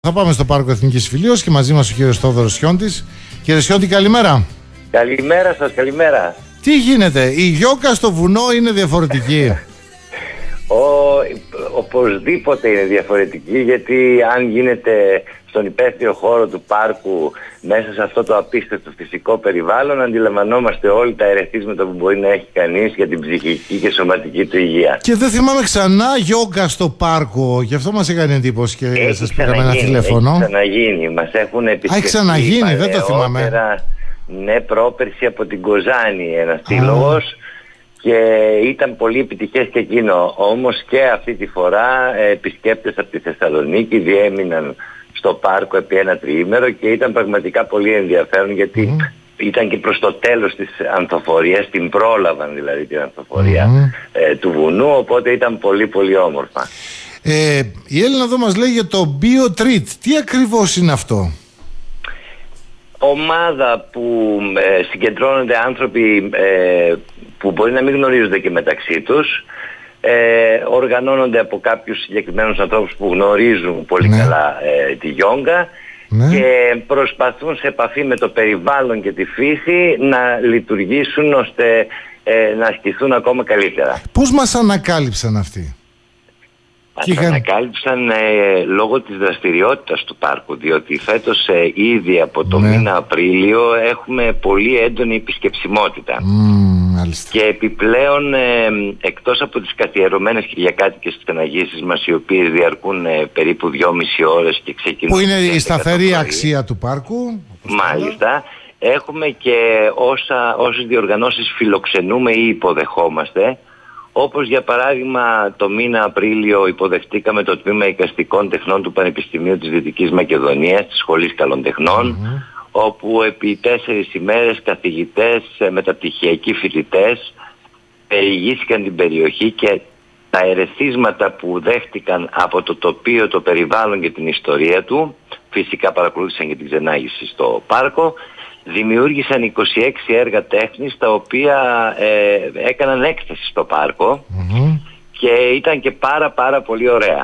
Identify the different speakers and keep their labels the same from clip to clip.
Speaker 1: Θα πάμε στο Πάρκο Εθνικής Συμφιλίωσης και μαζί μας ο κύριος Θόδωρος Σιόντης. Κύριε Σιόντη, καλημέρα.
Speaker 2: Καλημέρα σας, καλημέρα.
Speaker 1: Τι γίνεται, η γιόγκα στο βουνό είναι διαφορετική?
Speaker 2: Οπωσδήποτε είναι διαφορετική, γιατί αν γίνεται στον υπαίθριο χώρο του πάρκου, μέσα σε αυτό το απίστευτο φυσικό περιβάλλον, αντιλαμβανόμαστε όλοι τα ερεθίσματα που μπορεί να έχει κανείς για την ψυχική και σωματική του υγεία.
Speaker 1: Και δεν θυμάμαι ξανά γιόγκα στο πάρκο, γι' αυτό μας έκανε εντύπωση και σας πήγαμε ένα τηλέφωνο.
Speaker 2: Έχει ξαναγίνει, μας έχουν επισκεφτεί.
Speaker 1: Έχει ξαναγίνει, δεν το θυμάμαι.
Speaker 2: Ναι, πρόπερση από την Κοζάνη ένας σύλλογος. Και ήταν πολύ επιτυχές και εκείνο. Όμως και αυτή τη φορά επισκέπτες από τη Θεσσαλονίκη διέμειναν στο πάρκο επί ένα τριήμερο και ήταν πραγματικά πολύ ενδιαφέρον, γιατί ήταν και προς το τέλος της ανθοφορίας, την πρόλαβαν δηλαδή την ανθοφορία του βουνού, οπότε ήταν πολύ πολύ όμορφα.
Speaker 1: Η Έλληνα εδώ μας λέει για το BioTreat. Τι ακριβώς είναι αυτό?
Speaker 2: Ομάδα που συγκεντρώνονται άνθρωποι που μπορεί να μην γνωρίζονται και μεταξύ τους, οργανώνονται από κάποιους συγκεκριμένους ανθρώπους που γνωρίζουν πολύ καλά τη γιόγκα και προσπαθούν σε επαφή με το περιβάλλον και τη φύση να λειτουργήσουν ώστε να ασκηθούν ακόμα καλύτερα.
Speaker 1: Πώς μας ανακάλυψαν αυτοί?
Speaker 2: Μας ανακάλυψαν λόγω της δραστηριότητας του πάρκου, διότι φέτος ήδη από το μήνα Απρίλιο έχουμε πολύ έντονη επισκεψιμότητα. Και επιπλέον, εκτός από τις καθιερωμένες κυριακάτικες στεναγήσεις μας, οι οποίες διαρκούν περίπου 2,5 ώρες και ξεκινούν...
Speaker 1: Που είναι η σταθερή αξία του πάρκου.
Speaker 2: Μάλιστα. Έχουμε και όσες διοργανώσεις φιλοξενούμε ή υποδεχόμαστε. Όπως για παράδειγμα το μήνα Απρίλιο υποδεχτήκαμε το Τμήμα Εικαστικών Τεχνών του Πανεπιστημίου της Δυτικής Μακεδονίας, της Σχολής Καλών Τεχνών, όπου επί 4 ημέρες καθηγητές, μεταπτυχιακοί φοιτητές περιηγήθηκαν την περιοχή και τα ερεθίσματα που δέχτηκαν από το τοπίο, το περιβάλλον και την ιστορία του, φυσικά παρακολούθησαν και την ξενάγηση στο πάρκο, δημιούργησαν 26 έργα τέχνης τα οποία έκαναν έκθεση στο πάρκο και ήταν και πάρα πολύ ωραία.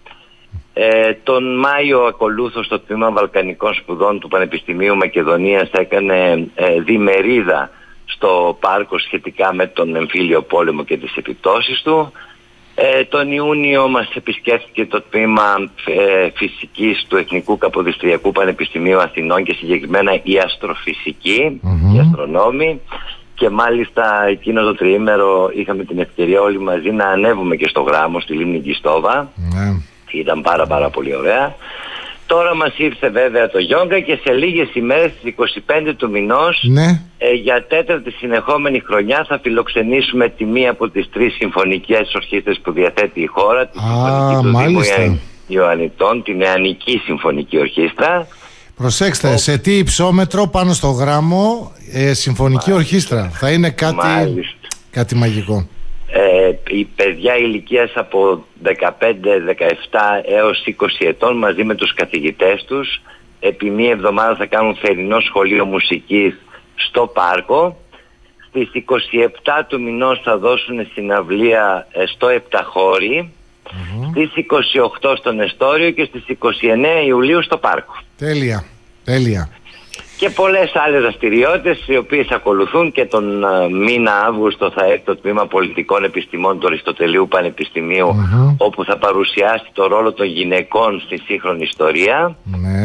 Speaker 2: Τον Μάιο ακολούθως το Τμήμα Βαλκανικών Σπουδών του Πανεπιστημίου Μακεδονίας έκανε διμερίδα στο πάρκο σχετικά με τον εμφύλιο πόλεμο και τις επιπτώσεις του. Τον Ιούνιο μας επισκέφθηκε το Τμήμα Φυσικής του Εθνικού Καποδιστριακού Πανεπιστημίου Αθηνών και συγκεκριμένα η αστροφυσική, οι αστρονόμοι, και μάλιστα εκείνο το τριήμερο είχαμε την ευκαιρία όλοι μαζί να ανέβουμε και στο Γράμμο, στη λίμνη Κιστόβα. Ήταν πάρα πολύ ωραία. Τώρα μας ήρθε βέβαια το γιόγκα και σε λίγες ημέρες, στις 25 του μηνός, για 4η συνεχόμενη χρονιά θα φιλοξενήσουμε τη μία από τις 3 συμφωνικές ορχήστρες που διαθέτει η χώρα, τη Συμφωνική του Δήμου Ιωαννητών, την Νεανική Συμφωνική Ορχήστρα.
Speaker 1: Προσέξτε, σε τι υψόμετρο πάνω στο Γράμμο συμφωνική ορχήστρα. Θα είναι κάτι μαγικό.
Speaker 2: Οι παιδιά ηλικίας από 15, 17 έως 20 ετών μαζί με τους καθηγητές τους επί μία εβδομάδα θα κάνουν θερινό σχολείο μουσικής στο πάρκο. Στις 27 του μηνός θα δώσουν συναυλία στο Επταχώρι, στις 28 στον Εστόριο και στις 29 Ιουλίου στο πάρκο.
Speaker 1: Τέλεια.
Speaker 2: Και πολλές άλλες δραστηριότητες οι οποίες ακολουθούν. Και τον μήνα Αύγουστο θα έρθει το Τμήμα Πολιτικών Επιστημών του Αριστοτελείου Πανεπιστημίου, όπου θα παρουσιάσει το ρόλο των γυναικών στη σύγχρονη ιστορία.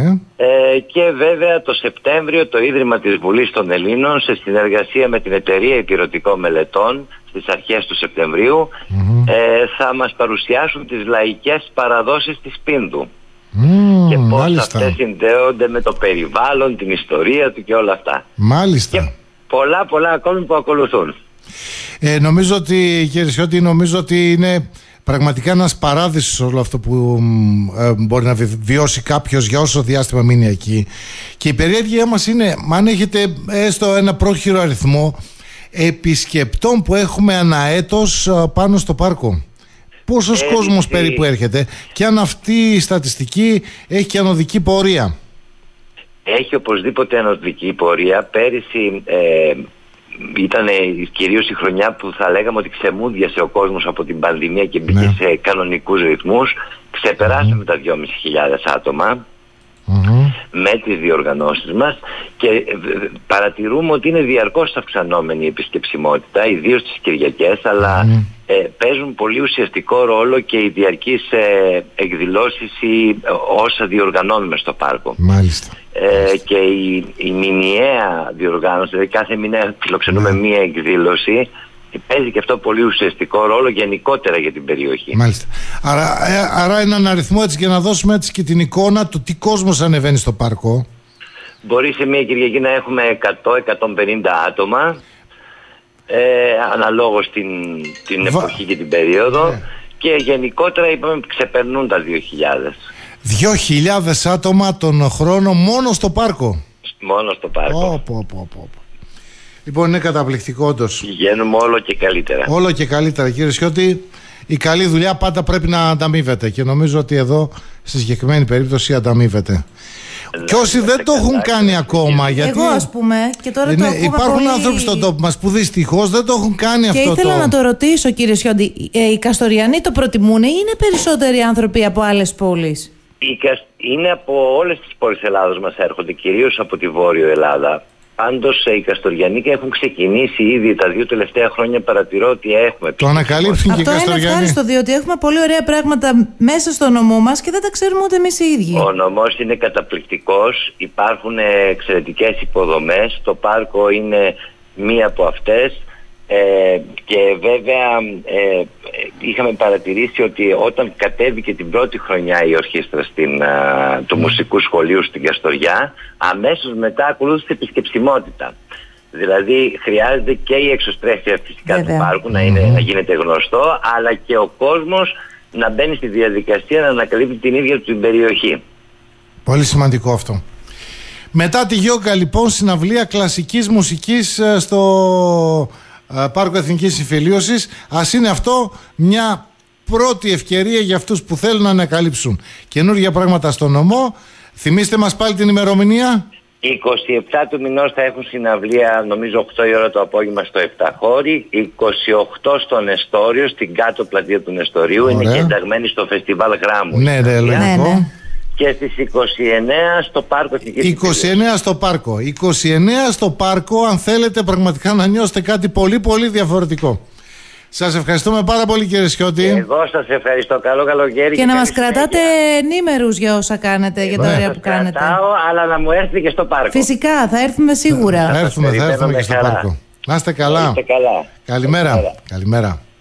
Speaker 2: Και βέβαια το Σεπτέμβριο το Ίδρυμα της Βουλής των Ελλήνων, σε συνεργασία με την Εταιρεία Υπηρετικών Μελετών, στις αρχές του Σεπτεμβρίου θα μας παρουσιάσουν τις λαϊκές παραδόσεις της Πίνδου. Και πώς αυτές συνδέονται με το περιβάλλον, την ιστορία του και όλα αυτά. Και πολλά ακόμη που ακολουθούν.
Speaker 1: Νομίζω ότι, κύριε Σιώτη, είναι πραγματικά ένας παράδεισος όλο αυτό που μπορεί να βιώσει κάποιος για όσο διάστημα μείνει εκεί. Και η περιέργεια μας είναι αν έχετε έστω ένα πρόχειρο αριθμό επισκεπτών που έχουμε ανά έτος πάνω στο πάρκο. Πόσος κόσμος περίπου έρχεται και αν αυτή η στατιστική έχει και ανωδική πορεία?
Speaker 2: Έχει οπωσδήποτε ανωδική πορεία. Πέρυσι ήταν κυρίως η χρονιά που θα λέγαμε ότι ξεμούδιασε ο κόσμος από την πανδημία και μπήκε σε κανονικούς ρυθμούς. Ξεπεράσαμε τα 2.500 άτομα με τις διοργανώσεις μας και παρατηρούμε ότι είναι διαρκώς αυξανόμενη η επισκεψιμότητα, ιδίως τις Κυριακές, αλλά παίζουν πολύ ουσιαστικό ρόλο και οι διαρκείς εκδηλώσεις ή όσα διοργανώνουμε στο πάρκο.
Speaker 1: Μάλιστα.
Speaker 2: Και η μηνιαία διοργάνωση, δηλαδή κάθε μήνα φιλοξενούμε μία εκδήλωση, παίζει και αυτό πολύ ουσιαστικό ρόλο γενικότερα για την περιοχή.
Speaker 1: Μάλιστα. Άρα έναν αριθμό έτσι, για να δώσουμε έτσι και την εικόνα του τι κόσμος ανεβαίνει στο πάρκο.
Speaker 2: Μπορεί σε μία Κυριακή να έχουμε 100-150 άτομα, αναλόγως την εποχή και την περίοδο, και γενικότερα είπαμε ξεπερνούν τα 2.000.
Speaker 1: 2.000 άτομα τον χρόνο μόνο στο πάρκο.
Speaker 2: Μόνο στο πάρκο.
Speaker 1: Λοιπόν, είναι καταπληκτικό όντως.
Speaker 2: Πηγαίνουμε όλο και καλύτερα.
Speaker 1: Όλο και καλύτερα, κύριε Σιώτη. Η καλή δουλειά πάντα πρέπει να ανταμείβεται και νομίζω ότι εδώ στη συγκεκριμένη περίπτωση ανταμείβεται. Και όσοι δεν το έχουν κάνει ακόμα, γιατί
Speaker 3: εγώ ας πούμε, και τώρα το ακούμε
Speaker 1: υπάρχουν
Speaker 3: πολύ...
Speaker 1: άνθρωποι στον τόπο μας που δυστυχώς δεν το έχουν κάνει
Speaker 3: και
Speaker 1: αυτό.
Speaker 3: Και ήθελα να το ρωτήσω, κύριε Σιώτη, οι Καστοριανοί το προτιμούν ή είναι περισσότεροι άνθρωποι από άλλες πόλεις?
Speaker 2: Είναι από όλες τις πόλεις Ελλάδος μας έρχονται, κυρίως από τη Βόρειο Ελλάδα. Πάντως οι Καστοριανοί έχουν ξεκινήσει ήδη τα 2 τελευταία χρόνια, παρατηρώ ότι έχουμε.
Speaker 1: Το ανακαλύψουν και οι Καστοριανοί.
Speaker 3: Αυτό είναι ευχάριστο, διότι έχουμε πολύ ωραία πράγματα μέσα στο νομό μας και δεν τα ξέρουμε ούτε εμείς οι ίδιοι.
Speaker 2: Ο νομός είναι καταπληκτικός, υπάρχουν εξαιρετικές υποδομές, το πάρκο είναι μία από αυτές. Και βέβαια είχαμε παρατηρήσει ότι όταν κατέβηκε την πρώτη χρονιά η ορχήστρα του μουσικού σχολείου στην Καστοριά, αμέσως μετά ακολούθησε επισκεψιμότητα. Δηλαδή χρειάζεται και η εξωστρέφεια φυσικά του πάρκου να γίνεται γνωστό, αλλά και ο κόσμος να μπαίνει στη διαδικασία να ανακαλύπτει την ίδια του την περιοχή.
Speaker 1: Πολύ σημαντικό αυτό. Μετά τη Γιόγκα λοιπόν, συναυλία κλασικής μουσικής στο Πάρκο Εθνικής Συμφιλίωσης. Ας είναι αυτό μια πρώτη ευκαιρία για αυτούς που θέλουν να ανακαλύψουν καινούργια πράγματα στο νομό. Θυμίστε μας πάλι την ημερομηνία.
Speaker 2: 27 του μηνός θα έχουν συναυλία, νομίζω 8 η ώρα το απόγευμα στο Επταχώρι, 28 στο Νεστόριο, στην κάτω πλατεία του Νεστορίου. Ωραία. Είναι και ενταγμένη στο Φεστιβάλ Γράμμου.
Speaker 1: Ναι, λογικό.
Speaker 2: Και στις 29 στο πάρκο.
Speaker 1: 29 στο πάρκο. 29 στο πάρκο, αν θέλετε πραγματικά να νιώσετε κάτι πολύ πολύ διαφορετικό. Σας ευχαριστούμε πάρα πολύ, κύριε Σιώτη.
Speaker 2: Εγώ σας ευχαριστώ. Καλό καλοκαίρι.
Speaker 3: Και να μας κρατάτε ενήμερους για όσα κάνετε, για τα ωραία που κάνετε.
Speaker 2: Κρατάω, αλλά να μου έρθει και στο πάρκο.
Speaker 3: Φυσικά, θα έρθουμε σίγουρα.
Speaker 1: Θα έρθουμε και στο πάρκο. Να είστε καλά. Καλημέρα.